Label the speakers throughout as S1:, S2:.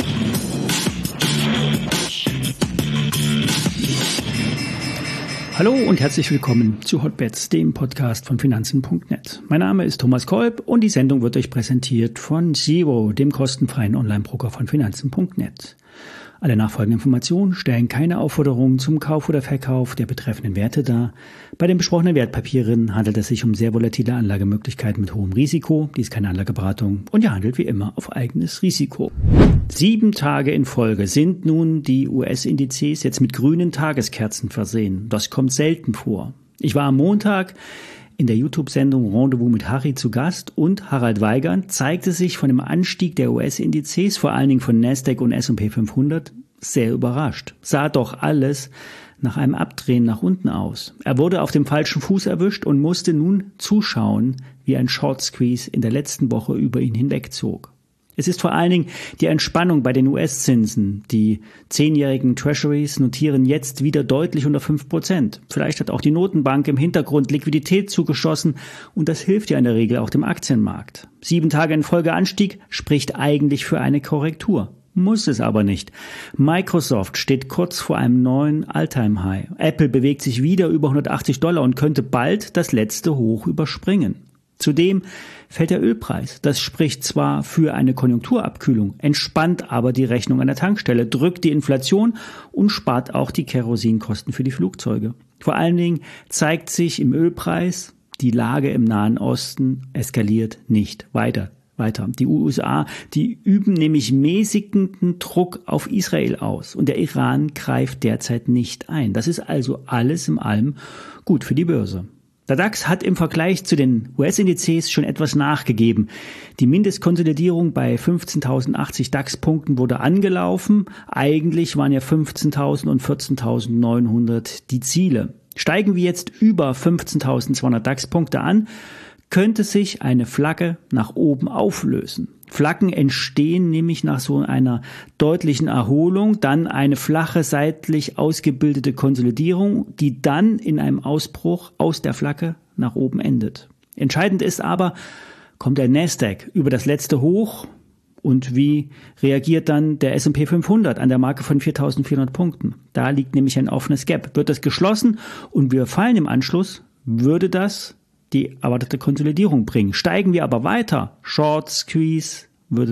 S1: Hallo und herzlich willkommen zu Hotbets, dem Podcast von Finanzen.net. Mein Name ist Thomas Kolb und die Sendung wird euch präsentiert von Zero, dem kostenfreien Online-Broker von Finanzen.net. Alle nachfolgenden Informationen stellen keine Aufforderungen zum Kauf oder Verkauf der betreffenden Werte dar. Bei den besprochenen Wertpapieren handelt es sich um sehr volatile Anlagemöglichkeiten mit hohem Risiko. Dies ist keine Anlageberatung und ihr handelt wie immer auf eigenes Risiko. 7 Tage in Folge sind nun die US-Indizes jetzt mit grünen Tageskerzen versehen. Das kommt selten vor. Ich war am Montag in der YouTube-Sendung Rendezvous mit Harry zu Gast und Harald Weigand zeigte sich von dem Anstieg der US-Indizes, vor allen Dingen von Nasdaq und S&P 500, sehr überrascht. Sah doch alles nach einem Abdrehen nach unten aus. Er wurde auf dem falschen Fuß erwischt und musste nun zuschauen, wie ein Short Squeeze in der letzten Woche über ihn hinwegzog. Es ist vor allen Dingen die Entspannung bei den US-Zinsen. Die 10-jährigen Treasuries notieren jetzt wieder deutlich unter 5%. Vielleicht hat auch die Notenbank im Hintergrund Liquidität zugeschossen und das hilft ja in der Regel auch dem Aktienmarkt. 7 Tage in Folge Anstieg spricht eigentlich für eine Korrektur. Muss es aber nicht. Microsoft steht kurz vor einem neuen All-Time-High. Apple bewegt sich wieder über $180 und könnte bald das letzte Hoch überspringen. Zudem fällt der Ölpreis. Das spricht zwar für eine Konjunkturabkühlung, entspannt aber die Rechnung an der Tankstelle, drückt die Inflation und spart auch die Kerosinkosten für die Flugzeuge. Vor allen Dingen zeigt sich im Ölpreis, die Lage im Nahen Osten eskaliert nicht weiter. Die USA, die üben nämlich mäßigenden Druck auf Israel aus und der Iran greift derzeit nicht ein. Das ist also alles in allem gut für die Börse. Der DAX hat im Vergleich zu den US-Indizes schon etwas nachgegeben. Die Mindestkonsolidierung bei 15.080 DAX-Punkten wurde angelaufen. Eigentlich waren ja 15.000 und 14.900 die Ziele. Steigen wir jetzt über 15.200 DAX-Punkte an, könnte sich eine Flagge nach oben auflösen. Flaggen entstehen nämlich nach so einer deutlichen Erholung, dann eine flache seitlich ausgebildete Konsolidierung, die dann in einem Ausbruch aus der Flagge nach oben endet. Entscheidend ist aber, kommt der Nasdaq über das letzte Hoch und wie reagiert dann der S&P 500 an der Marke von 4.400 Punkten? Da liegt nämlich ein offenes Gap. Wird das geschlossen und wir fallen im Anschluss, würde das die erwartete Konsolidierung bringen. Steigen wir aber weiter, Short Squeeze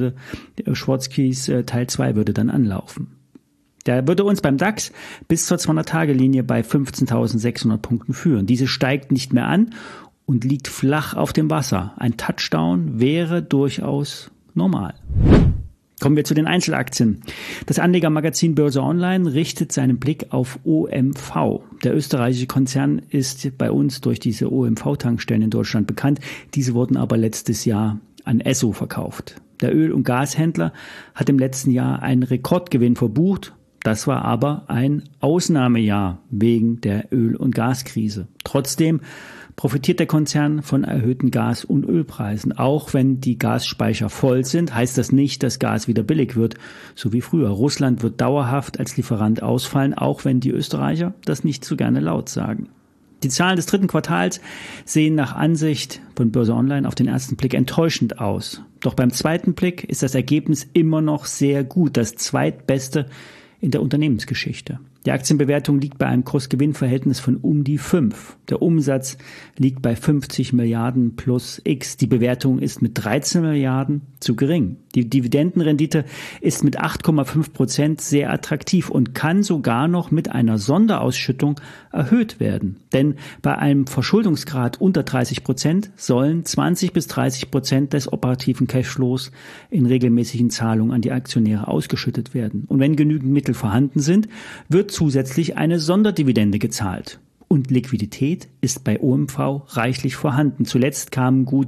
S1: Teil 2 würde dann anlaufen. Der würde uns beim DAX bis zur 200-Tage-Linie bei 15.600 Punkten führen. Diese steigt nicht mehr an und liegt flach auf dem Wasser. Ein Touchdown wäre durchaus normal. Kommen wir zu den Einzelaktien. Das Anlegermagazin Börse Online richtet seinen Blick auf OMV. Der österreichische Konzern ist bei uns durch diese OMV-Tankstellen in Deutschland bekannt. Diese wurden aber letztes Jahr an Esso verkauft. Der Öl- und Gashändler hat im letzten Jahr einen Rekordgewinn verbucht. Das war aber ein Ausnahmejahr wegen der Öl- und Gaskrise. Trotzdem profitiert der Konzern von erhöhten Gas- und Ölpreisen. Auch wenn die Gasspeicher voll sind, heißt das nicht, dass Gas wieder billig wird, so wie früher. Russland wird dauerhaft als Lieferant ausfallen, auch wenn die Österreicher das nicht so gerne laut sagen. Die Zahlen des 3. Quartals sehen nach Ansicht von Börse Online auf den ersten Blick enttäuschend aus. Doch beim zweiten Blick ist das Ergebnis immer noch sehr gut, das zweitbeste in der Unternehmensgeschichte. Die Aktienbewertung liegt bei einem Kurs-Gewinn-Verhältnis von um die 5. Der Umsatz liegt bei 50 Milliarden plus X. Die Bewertung ist mit 13 Milliarden zu gering. Die Dividendenrendite ist mit 8,5% sehr attraktiv und kann sogar noch mit einer Sonderausschüttung erhöht werden. Denn bei einem Verschuldungsgrad unter 30% sollen 20-30% des operativen Cashflows in regelmäßigen Zahlungen an die Aktionäre ausgeschüttet werden. Und wenn genügend Mittel vorhanden sind, wird zusätzlich eine Sonderdividende gezahlt. Und Liquidität ist bei OMV reichlich vorhanden. Zuletzt kamen gut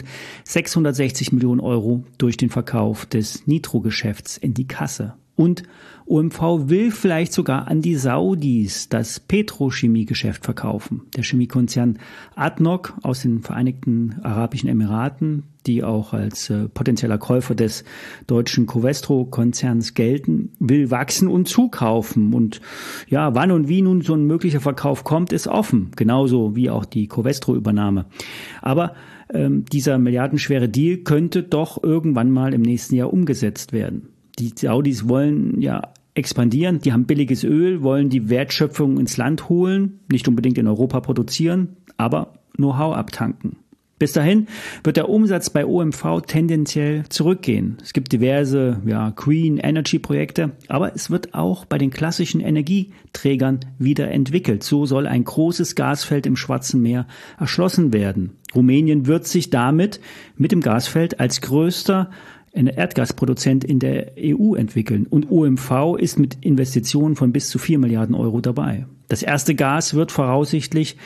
S1: 660 Millionen Euro durch den Verkauf des Nitro-Geschäfts in die Kasse. Und OMV will vielleicht sogar an die Saudis das Petrochemiegeschäft verkaufen. Der Chemiekonzern ADNOC aus den Vereinigten Arabischen Emiraten, die auch als potenzieller Käufer des deutschen Covestro-Konzerns gelten, will wachsen und zukaufen. Und ja, wann und wie nun so ein möglicher Verkauf kommt, ist offen. Genauso wie auch die Covestro-Übernahme. Aber dieser milliardenschwere Deal könnte doch irgendwann mal im nächsten Jahr umgesetzt werden. Die Saudis wollen ja expandieren, die haben billiges Öl, wollen die Wertschöpfung ins Land holen, nicht unbedingt in Europa produzieren, aber Know-how abtanken. Bis dahin wird der Umsatz bei OMV tendenziell zurückgehen. Es gibt diverse Green Energy Projekte, aber es wird auch bei den klassischen Energieträgern wieder entwickelt. So soll ein großes Gasfeld im Schwarzen Meer erschlossen werden. Rumänien wird sich damit mit dem Gasfeld als größter Erdgasproduzent in der EU entwickeln. Und OMV ist mit Investitionen von bis zu 4 Milliarden Euro dabei. Das erste Gas wird voraussichtlich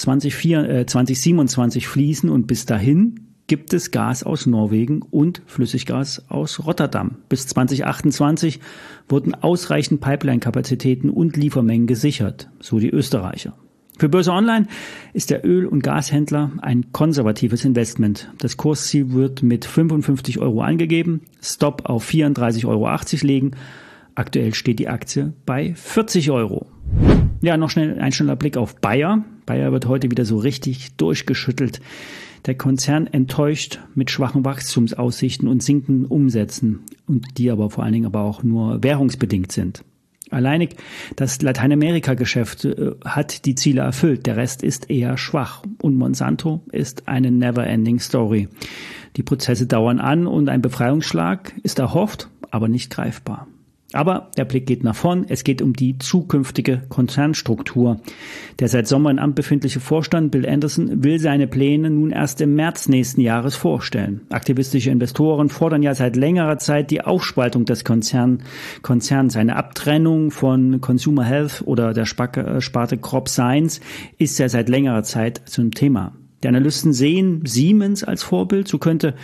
S1: 2027 fließen und bis dahin gibt es Gas aus Norwegen und Flüssiggas aus Rotterdam. Bis 2028 wurden ausreichend Pipeline-Kapazitäten und Liefermengen gesichert, so die Österreicher. Für Börse Online ist der Öl- und Gashändler ein konservatives Investment. Das Kursziel wird mit 55 Euro angegeben, Stop auf 34,80 Euro legen. Aktuell steht die Aktie bei 40 Euro. Ja, noch schnell ein schneller Blick auf Bayer. Bayer wird heute wieder so richtig durchgeschüttelt. Der Konzern enttäuscht mit schwachen Wachstumsaussichten und sinkenden Umsätzen, und die aber vor allen Dingen aber auch nur währungsbedingt sind. Alleinig das Lateinamerika-Geschäft hat die Ziele erfüllt, der Rest ist eher schwach. Und Monsanto ist eine never-ending Story. Die Prozesse dauern an und ein Befreiungsschlag ist erhofft, aber nicht greifbar. Aber der Blick geht nach vorn. Es geht um die zukünftige Konzernstruktur. Der seit Sommer im Amt befindliche Vorstand Bill Anderson will seine Pläne nun erst im März nächsten Jahres vorstellen. Aktivistische Investoren fordern ja seit längerer Zeit die Aufspaltung des Konzerns, eine Abtrennung von Consumer Health oder der Sparte Crop Science ist ja seit längerer Zeit zum Thema. Die Analysten sehen Siemens als Vorbild, so könnten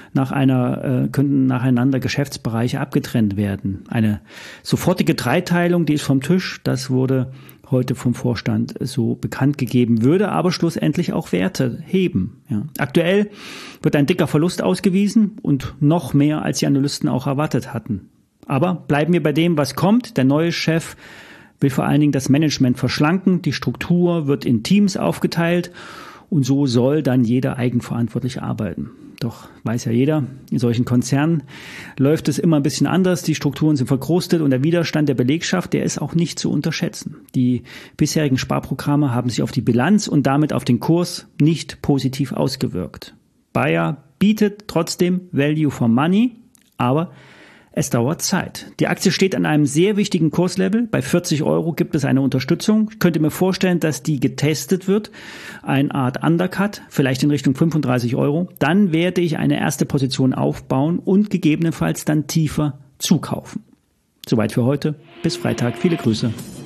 S1: nacheinander Geschäftsbereiche abgetrennt werden. Eine sofortige Dreiteilung, die ist vom Tisch, das wurde heute vom Vorstand so bekannt gegeben, würde aber schlussendlich auch Werte heben. Ja. Aktuell wird ein dicker Verlust ausgewiesen und noch mehr, als die Analysten auch erwartet hatten. Aber bleiben wir bei dem, was kommt. Der neue Chef will vor allen Dingen das Management verschlanken, die Struktur wird in Teams aufgeteilt. Und so soll dann jeder eigenverantwortlich arbeiten. Doch weiß ja jeder, in solchen Konzernen läuft es immer ein bisschen anders. Die Strukturen sind verkrustet und der Widerstand der Belegschaft, der ist auch nicht zu unterschätzen. Die bisherigen Sparprogramme haben sich auf die Bilanz und damit auf den Kurs nicht positiv ausgewirkt. Bayer bietet trotzdem Value for Money, aber es dauert Zeit. Die Aktie steht an einem sehr wichtigen Kurslevel. Bei 40 Euro gibt es eine Unterstützung. Ich könnte mir vorstellen, dass die getestet wird. Eine Art Undercut, vielleicht in Richtung 35 Euro. Dann werde ich eine erste Position aufbauen und gegebenenfalls dann tiefer zukaufen. Soweit für heute. Bis Freitag. Viele Grüße.